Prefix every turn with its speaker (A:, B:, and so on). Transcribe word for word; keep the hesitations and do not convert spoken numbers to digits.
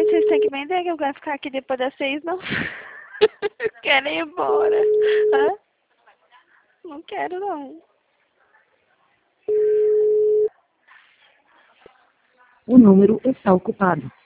A: Gente, vocês têm que vender, que eu quero ficar aqui depois das seis, não. Quero ir embora. Hã? Não quero, não.
B: O número está ocupado.